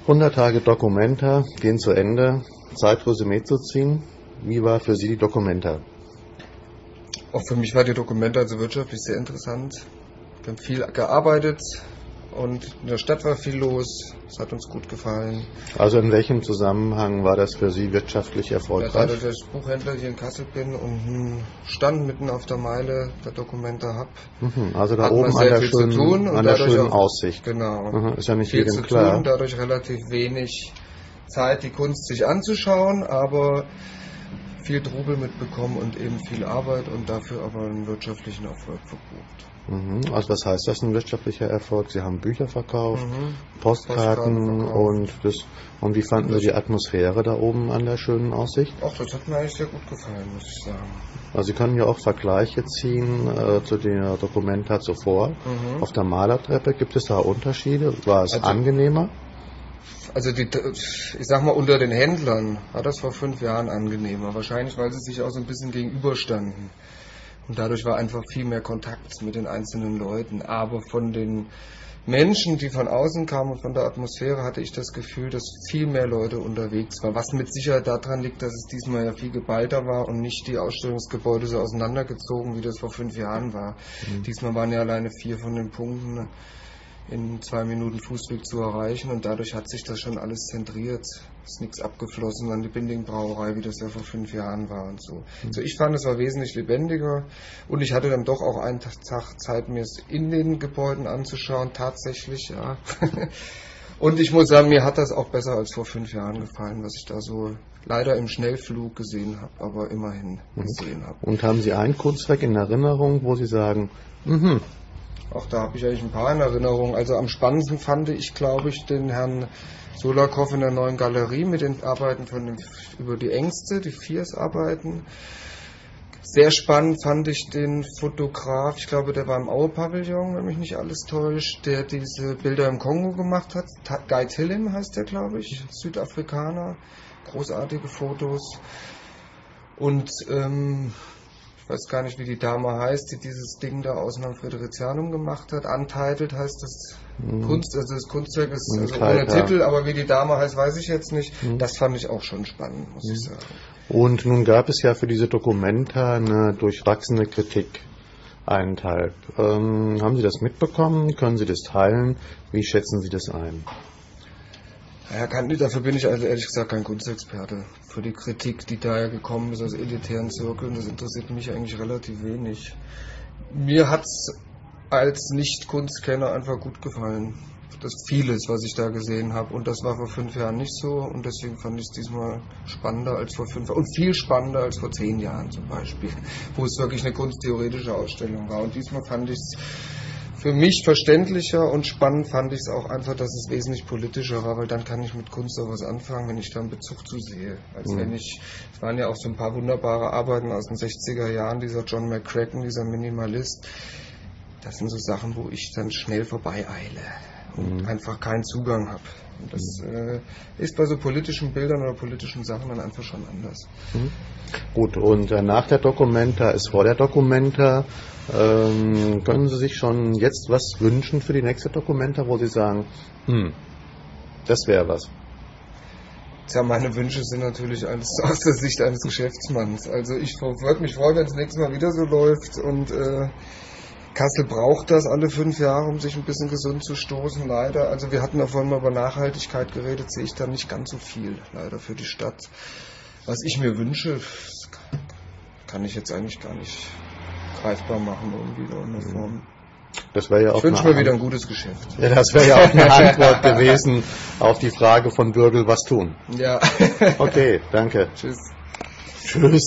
100 Tage Documenta gehen zu Ende. Zeit, Resümee zu ziehen. Wie war für Sie die Documenta? Auch für mich war die Documenta also wirtschaftlich sehr interessant. Wir haben viel gearbeitet und in der Stadt war viel los. Es hat uns gut gefallen. Also in welchem Zusammenhang war das für Sie wirtschaftlich erfolgreich? Dadurch, dass ich Buchhändler hier in Kassel bin und einen Stand mitten auf der Meile der Documenta habe. Also da oben an der schönen Aussicht. Genau. Ist ja nicht viel jedem zu klar. tun, dadurch relativ wenig Zeit, die Kunst sich anzuschauen, aber viel Trubel mitbekommen und eben viel Arbeit und dafür aber einen wirtschaftlichen Erfolg verbucht. Also was heißt das, ein wirtschaftlicher Erfolg? Sie haben Bücher verkauft, Postkarten und wie fanden Sie die Atmosphäre da oben an der schönen Aussicht? Ach, das hat mir eigentlich sehr gut gefallen, muss ich sagen. Also Sie können ja auch Vergleiche ziehen zu der Documenta zuvor. Auf der Malertreppe, gibt es da Unterschiede? War es angenehmer? Also ich sag mal, unter den Händlern war das vor 5 Jahren angenehmer. Wahrscheinlich, weil sie sich auch so ein bisschen gegenüberstanden. Und dadurch war einfach viel mehr Kontakt mit den einzelnen Leuten. Aber von den Menschen, die von außen kamen und von der Atmosphäre, hatte ich das Gefühl, dass viel mehr Leute unterwegs waren. Was mit Sicherheit daran liegt, dass es diesmal ja viel geballter war und nicht die Ausstellungsgebäude so auseinandergezogen, wie das vor 5 Jahren war. Diesmal waren ja alleine 4 von den Punkten in 2 Minuten Fußweg zu erreichen und dadurch hat sich das schon alles zentriert. Ist nichts abgeflossen an die Binding-Brauerei, wie das ja vor 5 Jahren war und so. Also ich fand, es war wesentlich lebendiger und ich hatte dann doch auch einen Tag Zeit, mir es in den Gebäuden anzuschauen, tatsächlich, ja. Und ich muss sagen, mir hat das auch besser als vor 5 Jahren gefallen, was ich da so leider im Schnellflug gesehen habe, aber immerhin gesehen habe. Und haben Sie ein Kunstwerk in Erinnerung, wo Sie sagen, Auch da habe ich eigentlich ein paar in Erinnerung. Also am spannendsten fand ich, glaube ich, den Herrn Solakow in der Neuen Galerie mit den Arbeiten über die Ängste, die Fiers-Arbeiten. Sehr spannend fand ich den Fotograf, ich glaube, der war im Aue-Pavillon, wenn mich nicht alles täuscht, der diese Bilder im Kongo gemacht hat. Guy Tillim heißt der, glaube ich, Südafrikaner. Großartige Fotos. Und ich weiß gar nicht, wie die Dame heißt, die dieses Ding da außen am Fridericianum gemacht hat. Untitled heißt das Kunst, also das Kunstwerk ist also ohne Titel, aber wie die Dame heißt, weiß ich jetzt nicht. Das fand ich auch schon spannend, muss ich sagen. Und nun gab es ja für diese Documenta eine durchwachsene Kritik, einen Teil. Haben Sie das mitbekommen? Können Sie das teilen? Wie schätzen Sie das ein? Ja, dafür bin ich also ehrlich gesagt kein Kunstexperte. Für die Kritik, die daher gekommen ist aus elitären Zirkeln, das interessiert mich eigentlich relativ wenig. Mir hat es als Nicht-Kunstkenner einfach gut gefallen. Das vieles, was ich da gesehen habe. Und das war vor 5 Jahren nicht so. Und deswegen fand ich es diesmal spannender als vor 5 Jahren. Und viel spannender als vor 10 Jahren zum Beispiel, wo es wirklich eine kunsttheoretische Ausstellung war. Und diesmal fand ich es für mich verständlicher und spannend fand ich es auch einfach, dass es wesentlich politischer war, weil dann kann ich mit Kunst auch was anfangen, wenn ich da einen Bezug zu sehe. Als wenn es waren ja auch so ein paar wunderbare Arbeiten aus den 60er Jahren, dieser John McCracken, dieser Minimalist. Das sind so Sachen, wo ich dann schnell vorbeieile und einfach keinen Zugang habe. Und das ist bei so politischen Bildern oder politischen Sachen dann einfach schon anders. Gut, und nach der Documenta ist vor der Documenta. Können Sie sich schon jetzt was wünschen für die nächste Documenta, wo Sie sagen, das wäre was? Tja, meine Wünsche sind natürlich aus der Sicht eines Geschäftsmanns. Also ich würde mich freuen, wenn es nächstes Mal wieder so läuft und Kassel braucht das alle 5 Jahre, um sich ein bisschen gesund zu stoßen, leider. Also wir hatten ja vorhin mal über Nachhaltigkeit geredet, sehe ich da nicht ganz so viel, leider, für die Stadt. Was ich mir wünsche, kann ich jetzt eigentlich gar nicht greifbar machen, irgendwie in irgendeiner Form. Das wäre ja auch ich wünsche mir wieder ein gutes Geschäft. Ja, das wäre ja auch eine Antwort gewesen auf die Frage von Bürgel, was tun. Ja. Okay, danke. Tschüss. Tschüss.